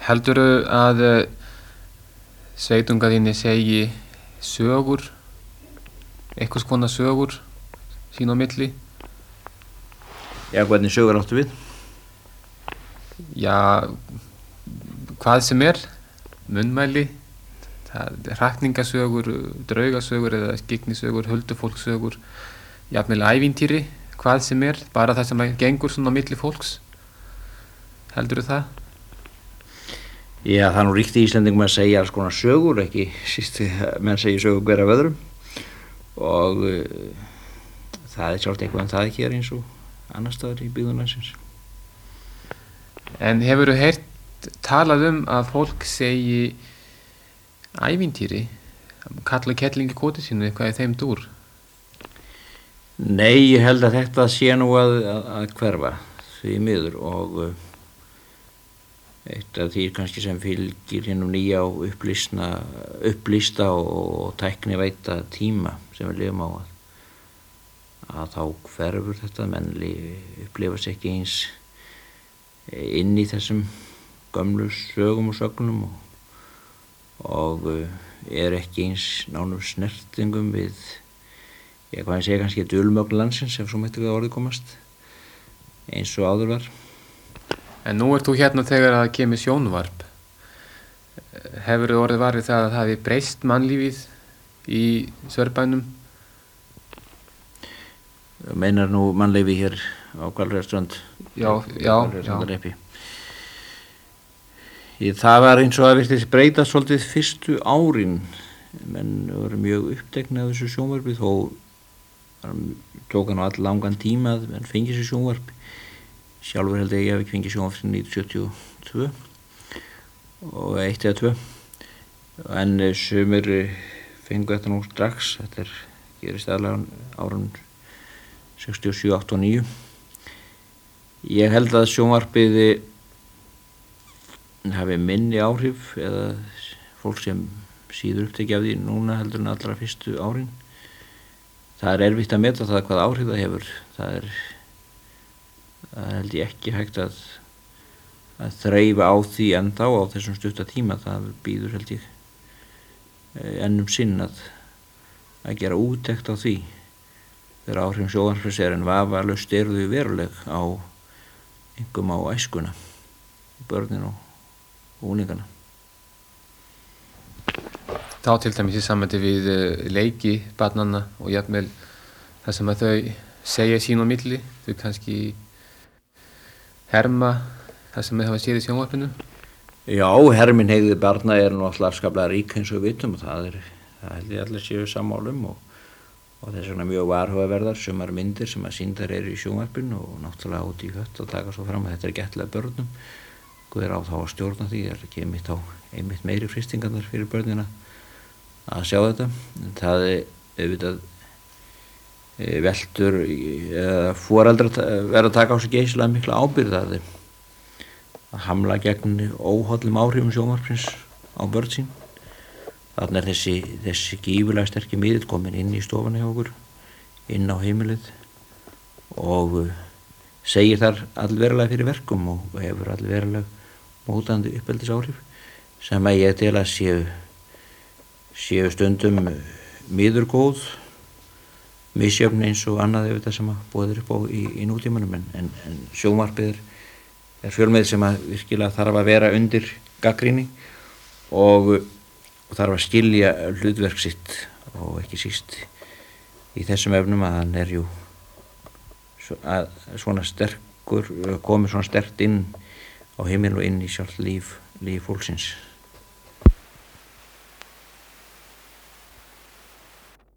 Heldurðu að sveitunga þínir segi sögur, einhvers konar sögur sín á milli? Já, hvernig sögur áttu við? Já, hvað sem munnmæli, hrakningasögur, draugasögur eða skyggnisögur, huldufólkssögur, jafnvel ævintýri, hvað sem bara það sem gengur svona á milli fólks. Heldurðu það? Já, það er nú ríkt í Íslendingum að segja alls konar sögur, ekki síst menn segja sögur hver af öðrum og það er sjálft eitthvað það ekki eins og annars staðar í byggðum landsins. En hefurðu heyrt talað að fólk segi ævintýri, kalla kettling í koti sínu, eitthvað í þeim dúr? Nei, ég held að þetta sé nú að hverfa því miður og eitt af því kannski sem fylgir hinnum nýja og upplýsta og tækniveita tíma sem við lifum á að þá hverfur þetta, menn upplifa sig ekki eins inn í þessum gömlu sögum og sögnum og ekki eins nánum snertingum við, hvað ég segi kannski dulmögn landsins ef svo mætti við orðið komast, eins og áður var. En nú ert þú hérna þegar það kemur sjónvarp. Hefurðu orðið varið það að það hafi breyst mannlífið í Saurbænum? Meinar nú mannlífi hér á Hvalreyjarströnd? Já. Það var eins og að virtist breytast svolítið fyrstu árin, menn voru mjög uppteknir af þessu sjónvarpi þó tók hann á all langan tíma að menn fengi þessu sjónvarp. Sjálfur held ég ekki fengið sjónvarp til 1972 og 1 eða 2 en sumir fengu þetta nú strax, þetta gerist aðlega árun 67, 8 og 9. Ég held að sjónvarpið hafi minni áhrif eða fólk sem síður upptekið af því núna heldur en allra fyrstu árin. Það er erfitt að meta það hvað áhrif það hefur. Það held ég ekki hægt að þreifa á því ennþá á þessum stutta tíma. Það býður held ég ennum sinn að gera úttekt á því þegar áhrifum sjónvarps en vafalaust eru þau veruleg á einkum á æskuna, börnin og unglingana. Þá til dæmis í samvætti við leiki barnanna og jafnvel það sem að þau segja sín á milli, þau kannski herma það sem þau hafa séð í sjónvarpinu. Já, hermin hegði barna nú alltaf afskaplega rík eins og við vitum og það held ég allir séu sammálum og þess vegna mjög varhugaverðar sumar myndir sem að sýndar eru í sjónvarpinu og náttúrulega út í hött að taka svo fram að þetta gættilega börnum. Hver á þá að stjórna því, ekki einmitt meiri fristingarnar fyrir börnina að sjá þetta. Það auðvitað veldur foreldrar verða að taka á sig geysilega mikla ábyrgð að hamla gegn óhollum áhrifum sjónvarpsins á börn sín. Þarna er þessi gífurlega sterki miðill komin inn í stofuna hjá okkur, inn á heimilið og segir þar allverulega fyrir verkum og hefur allverulega mótandi uppeldisáhrif sem að ég tel að séu stundum miðurgóð, misjöfn eins og annað ef þetta sem að boðir upp á í nútímanum en sjónvarpið er fjölmiðill sem að virkilega þarf að vera undir gagnrýni og þarf að skilja hlutverk sitt og ekki síst í þessum efnum að hann er svona sterkur, komið svona sterkt inn á heimil og inn í sjálft líf fólksins.